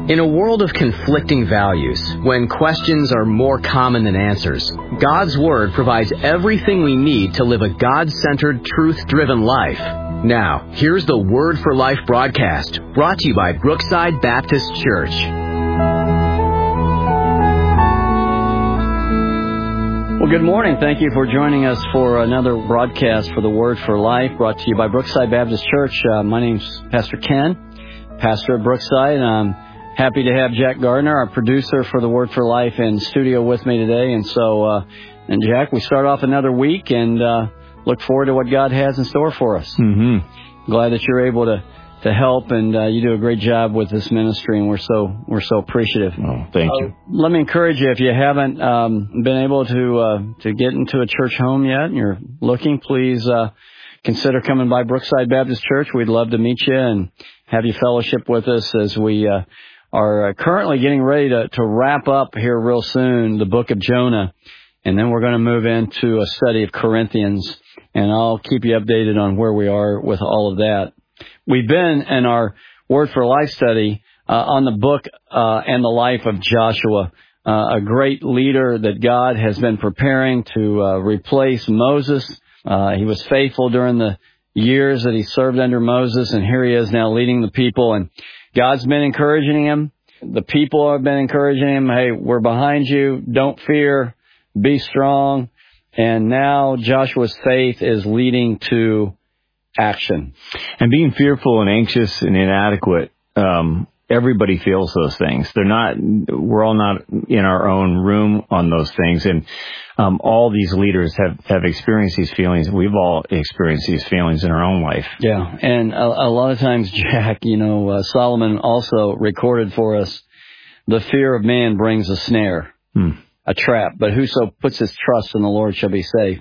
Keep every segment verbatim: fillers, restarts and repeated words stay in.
In a world of conflicting values, when questions are more common than answers, God's Word provides everything we need to live a God-centered, truth-driven life. Now, here's the Word for Life broadcast, brought to you by Brookside Baptist Church. Well, good morning. Thank you for joining us for another broadcast for the Word for Life, brought to you by Brookside Baptist Church. Uh, my name's Pastor Ken, pastor at Brookside, and I'm happy to have Jack Gardner, our producer for the Word for Life, in studio with me today. And so, uh, and Jack, we start off another week and uh, look forward to what God has in store for us. Mm-hmm. Glad that you're able to, to help, and uh, you do a great job with this ministry, and we're so we're so appreciative. Oh, thank you. Uh, let me encourage you, if you haven't um, been able to uh, to get into a church home yet, and you're looking, please uh, consider coming by Brookside Baptist Church. We'd love to meet you and have you fellowship with us as we uh, are currently getting ready to, to wrap up here real soon the book of Jonah, and then we're going to move into a study of Corinthians, and I'll keep you updated on where we are with all of that. We've been in our Word for Life study uh, on the book uh, and the life of Joshua, uh, a great leader that God has been preparing to uh, replace Moses. Uh, he was faithful during the years that he served under Moses, and here he is now leading the people, and God's been encouraging him. The people have been encouraging him. Hey, we're behind you. Don't fear. Be strong. And now Joshua's faith is leading to action. And being fearful and anxious and inadequate, um, everybody feels those things. They're not, we're all not in our own room on those things. And um, all these leaders have, have experienced these feelings. We've all experienced these feelings in our own life. Yeah. And a, a lot of times, Jack, you know, uh, Solomon also recorded for us, the fear of man brings a snare, hmm. a trap, but whoso puts his trust in the Lord shall be safe.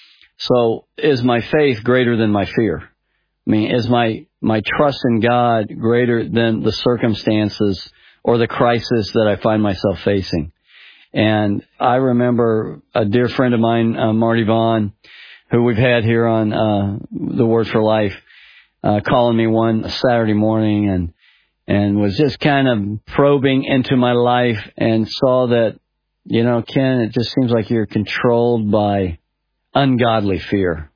So is my faith greater than my fear? I mean, is my, my trust in God greater than the circumstances or the crisis that I find myself facing? And I remember a dear friend of mine, uh, Marty Vaughn, who we've had here on uh, the Word for Life, uh, calling me one Saturday morning and and was just kind of probing into my life and saw that, you know, Ken, it just seems like you're controlled by ungodly fear.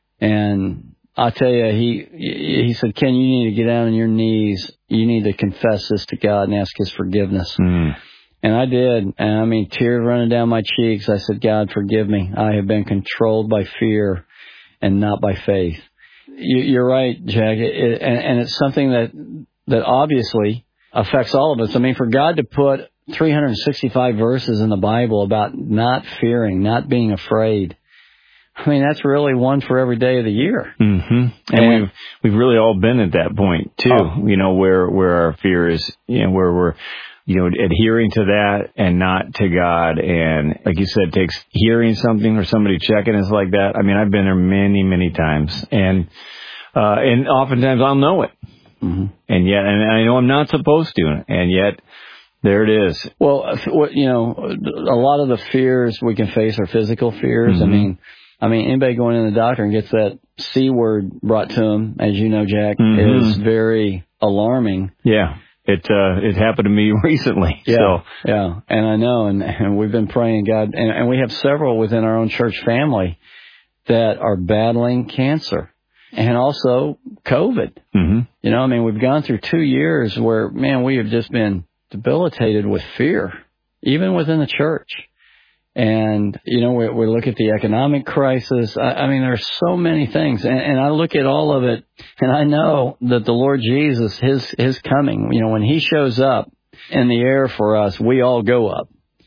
And I'll tell you, he he said, Ken, you need to get down on your knees. You need to confess this to God and ask His forgiveness. Mm. And I did. And I mean, tears running down my cheeks. I said, God, forgive me. I have been controlled by fear and not by faith. You, you're right, Jack. It, it, and, and it's something that, that obviously affects all of us. I mean, for God to put three hundred sixty-five verses in the Bible about not fearing, not being afraid, I mean, that's really one for every day of the year. Mm-hmm. And, and we've, we've really all been at that point too, oh. you know, where, where our fear is, you know, where we're, you know, adhering to that and not to God. And like you said, it takes hearing something or somebody checking us like that. I mean, I've been there many, many times, and, uh, and oftentimes I'll know it. Mm-hmm. And yet, and I know I'm not supposed to, and yet there it is. Well, you know, a lot of the fears we can face are physical fears. Mm-hmm. I mean, I mean, anybody going in the doctor and gets that C word brought to them, as you know, Jack, mm-hmm. is very alarming. Yeah. It, uh, it happened to me recently. Yeah. So. Yeah. And I know, and, and we've been praying God, and, and we have several within our own church family that are battling cancer and also COVID. Mm-hmm. You know, I mean, we've gone through two years where, man, we have just been debilitated with fear, even within the church. And, you know, we, we look at the economic crisis. I, I mean, there's so many things. And, and I look at all of it, and I know that the Lord Jesus, his, his coming, you know, when He shows up in the air for us, we all go up.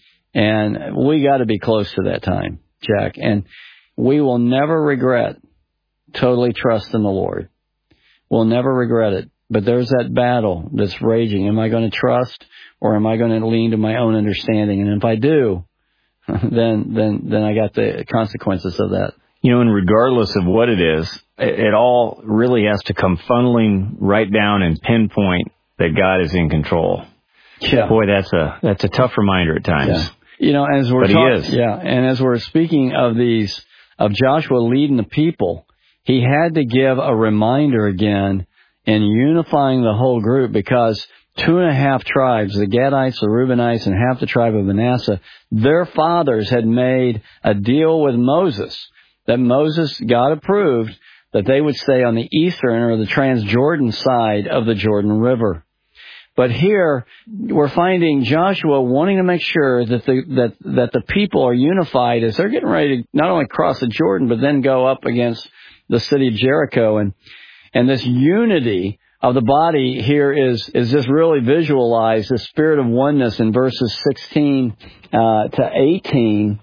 And we got to be close to that time, Jack. And we will never regret totally trust in the Lord. We'll never regret it. But there's that battle that's raging. Am I going to trust, or am I going to lean to my own understanding? And if I do, then then then I got the consequences of that. You know, and regardless of what it is, it, it all really has to come funneling right down and pinpoint that God is in control. Yeah. Boy, that's a that's a tough reminder at times. Yeah. You know, as we're but talk- he is. Yeah, and as we're speaking of these, of Joshua leading the people, he had to give a reminder again in unifying the whole group, because two and a half tribes, the Gadites, the Reubenites, and half the tribe of Manasseh, their fathers had made a deal with Moses that Moses, God approved, that they would stay on the eastern or the Transjordan side of the Jordan River. But here, we're finding Joshua wanting to make sure that the that that the people are unified as they're getting ready to not only cross the Jordan, but then go up against the city of Jericho. And and this unity of the body here is is just really visualized, the spirit of oneness in verses sixteen uh, to eighteen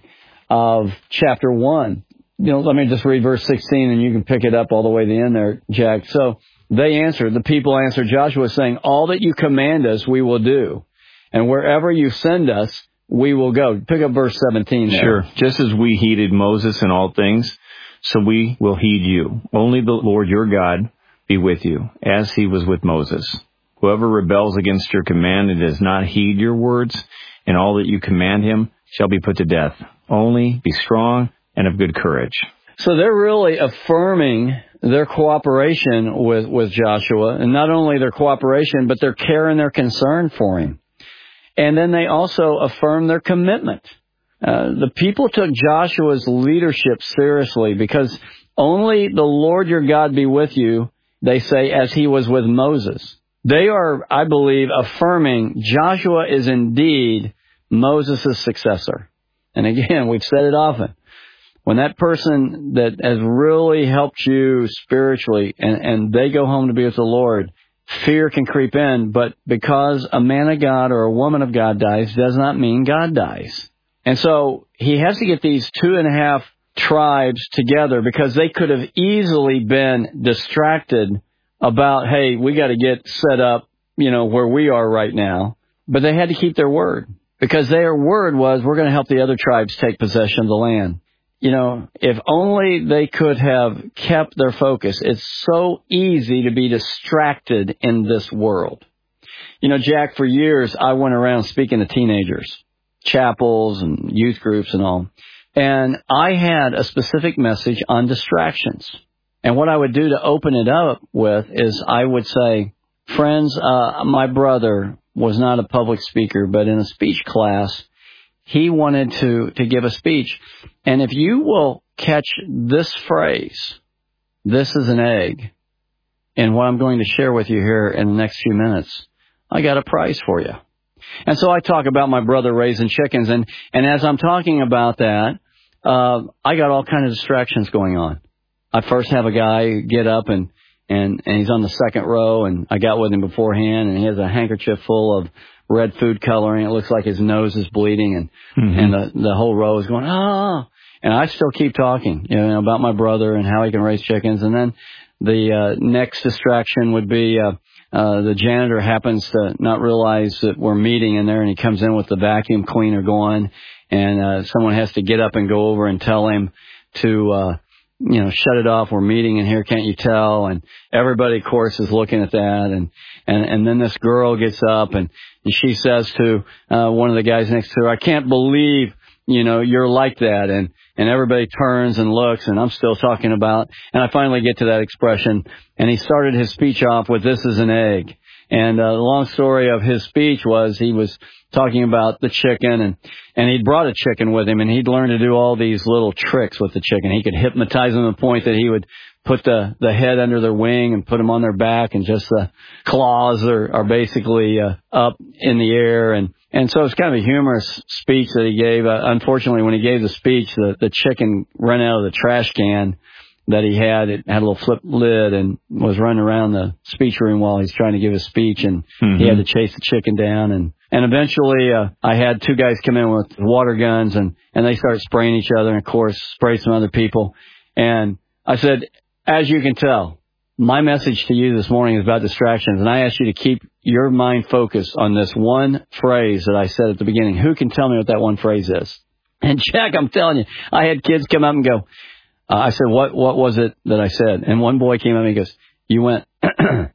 of chapter one. You know, let me just read verse sixteen, and you can pick it up all the way to the end there, Jack. So they answered, the people answered Joshua, saying, all that you command us, we will do. And wherever you send us, we will go. Pick up verse seventeen there. Sure. Just as we heeded Moses in all things, so we will heed you. Only the Lord your God be with you, as he was with Moses. Whoever rebels against your command and does not heed your words, and all that you command him, shall be put to death. Only be strong and of good courage. So they're really affirming their cooperation with, with Joshua, and not only their cooperation, but their care and their concern for him. And then they also affirm their commitment. Uh, the people took Joshua's leadership seriously because only the Lord your God be with you, they say, as he was with Moses. They are, I believe, affirming Joshua is indeed Moses' successor. And again, we've said it often. When that person that has really helped you spiritually and, and they go home to be with the Lord, fear can creep in. But because a man of God or a woman of God dies does not mean God dies. And so he has to get these two and a half tribes together because they could have easily been distracted about, hey, we got to get set up, you know, where we are right now. But they had to keep their word because their word was, we're going to help the other tribes take possession of the land. You know, if only they could have kept their focus. It's so easy to be distracted in this world. You know, Jack, for years I went around speaking to teenagers, chapels and youth groups and all. And I had a specific message on distractions. And what I would do to open it up with is I would say, friends, uh, my brother was not a public speaker, but in a speech class, he wanted to, to give a speech. And if you will catch this phrase, this is an egg, and what I'm going to share with you here in the next few minutes, I got a prize for you. And so I talk about my brother raising chickens, and, and as I'm talking about that, uh, I got all kind of distractions going on. I first have a guy get up, and, and, and he's on the second row, and I got with him beforehand, and he has a handkerchief full of red food coloring. It looks like his nose is bleeding, and mm-hmm. and the, the whole row is going, ah. And I still keep talking, you know, about my brother and how he can raise chickens. And then the uh, next distraction would be uh, uh, the janitor happens to not realize that we're meeting in there, and he comes in with the vacuum cleaner going, and uh, someone has to get up and go over and tell him to, uh, you know, shut it off. We're meeting in here, can't you tell? And everybody, of course, is looking at that. And and, and then this girl gets up, and, and she says to uh, one of the guys next to her, I can't believe, you know, you're like that. And, and everybody turns and looks, and I'm still talking about, and I finally get to that expression. And he started his speech off with, this is an egg. And uh, the long story of his speech was he was talking about the chicken, and, and he'd brought a chicken with him, and he'd learned to do all these little tricks with the chicken. He could hypnotize them to the point that he would put the, the head under their wing and put them on their back, and just the claws are, are basically uh, up in the air. And, and so it's kind of a humorous speech that he gave. Uh, unfortunately, when he gave the speech, the, the chicken ran out of the trash can that he had. It had a little flip lid and was running around the speech room while he's trying to give his speech, and mm-hmm. he had to chase the chicken down. And, and eventually, uh, I had two guys come in with water guns, and, and they started spraying each other, and of course, sprayed some other people. And I said, as you can tell, my message to you this morning is about distractions, and I ask you to keep your mind focused on this one phrase that I said at the beginning. Who can tell me what that one phrase is? And Jack, I'm telling you, I had kids come up and go, Uh, I said, what what was it that I said? And one boy came up and he goes, you went, I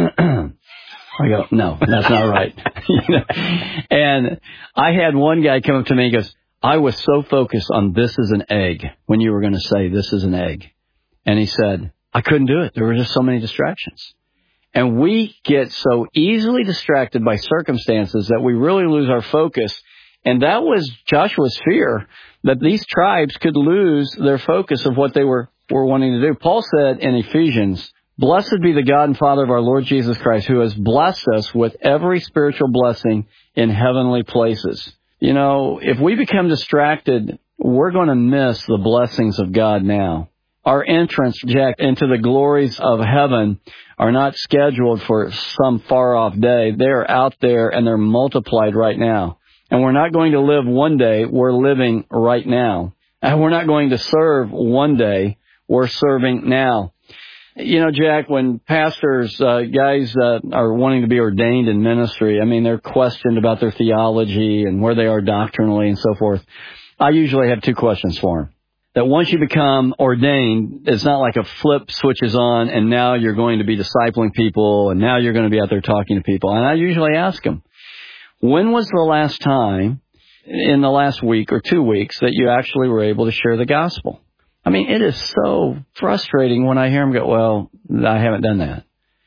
go, no, that's not right. You know? And I had one guy come up to me and goes, I was so focused on this is an egg when you were going to say this is an egg. And he said, I couldn't do it. There were just so many distractions. And we get so easily distracted by circumstances that we really lose our focus. And that was Joshua's fear, that these tribes could lose their focus of what they were, were wanting to do. Paul said in Ephesians, "Blessed be the God and Father of our Lord Jesus Christ, who has blessed us with every spiritual blessing in heavenly places." You know, if we become distracted, we're going to miss the blessings of God now. Our entrance, Jack, into the glories of heaven are not scheduled for some far-off day. They're out there and they're multiplied right now. And we're not going to live one day. We're living right now. And we're not going to serve one day. We're serving now. You know, Jack, when pastors, uh, guys uh, are wanting to be ordained in ministry, I mean, they're questioned about their theology and where they are doctrinally and so forth. I usually have two questions for them. That once you become ordained, it's not like a flip switches on and now you're going to be discipling people and now you're going to be out there talking to people. And I usually ask them, when was the last time in the last week or two weeks that you actually were able to share the gospel? I mean, it is so frustrating when I hear them go, well, I haven't done that.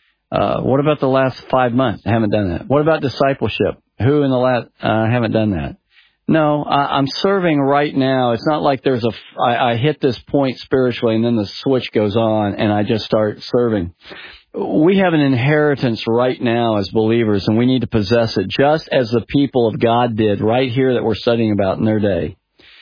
Uh, what about the last five months? I haven't done that. What about discipleship? Who in the last, uh, I haven't done that. No, I, I'm serving right now. It's not like there's a, I, I hit this point spiritually and then the switch goes on and I just start serving. We have an inheritance right now as believers and we need to possess it just as the people of God did right here that we're studying about in their day.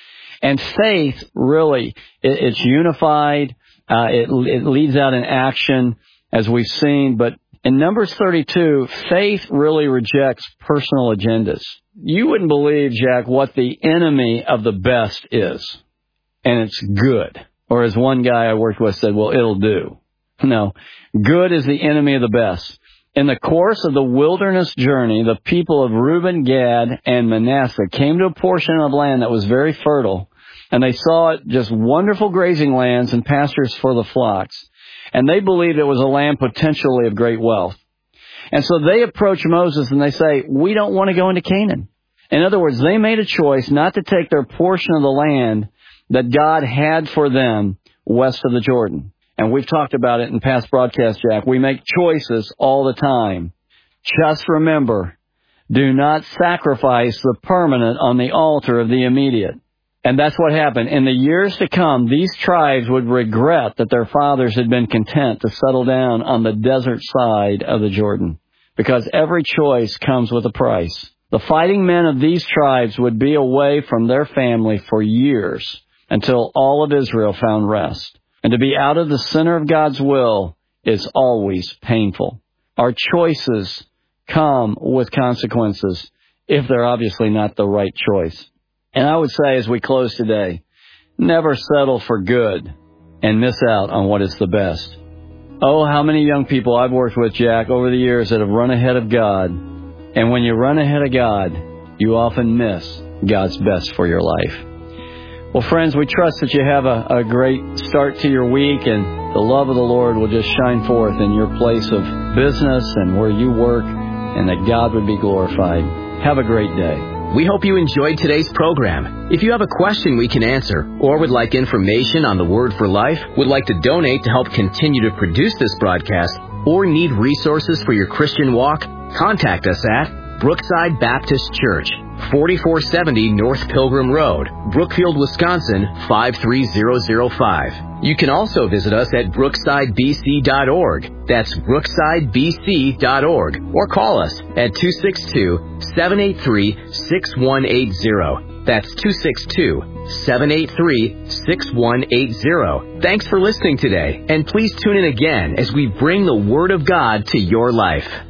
And faith, really, it, it's unified. Uh, it, it leads out in action, as we've seen. But in Numbers thirty-two, faith really rejects personal agendas. You wouldn't believe, Jack, what the enemy of the best is. And it's good. Or as one guy I worked with said, well, it'll do. No, good is the enemy of the best. In the course of the wilderness journey, the people of Reuben, Gad, and Manasseh came to a portion of land that was very fertile, and they saw it just wonderful grazing lands and pastures for the flocks. And they believed it was a land potentially of great wealth. And so they approach Moses and they say, we don't want to go into Canaan. In other words, they made a choice not to take their portion of the land that God had for them west of the Jordan. And we've talked about it in past broadcasts, Jack. We make choices all the time. Just remember, do not sacrifice the permanent on the altar of the immediate. And that's what happened. In the years to come, these tribes would regret that their fathers had been content to settle down on the desert side of the Jordan, because every choice comes with a price. The fighting men of these tribes would be away from their family for years until all of Israel found rest. And to be out of the center of God's will is always painful. Our choices come with consequences if they're obviously not the right choice. And I would say as we close today, never settle for good and miss out on what is the best. Oh, how many young people I've worked with, Jack, over the years that have run ahead of God. And when you run ahead of God, you often miss God's best for your life. Well, friends, we trust that you have a, a great start to your week, and the love of the Lord will just shine forth in your place of business and where you work, and that God would be glorified. Have a great day. We hope you enjoyed today's program. If you have a question we can answer, or would like information on the Word for Life, would like to donate to help continue to produce this broadcast, or need resources for your Christian walk, contact us at Brookside Baptist Church, forty-four seventy North Pilgrim Road, Brookfield, Wisconsin, five three zero zero five. You can also visit us at brookside b c dot org. That's brookside b c dot org. Or call us at two six two, seven eight three, six one eight zero. That's two six two, seven eight three, six one eight zero. Thanks for listening today, and please tune in again as we bring the Word of God to your life.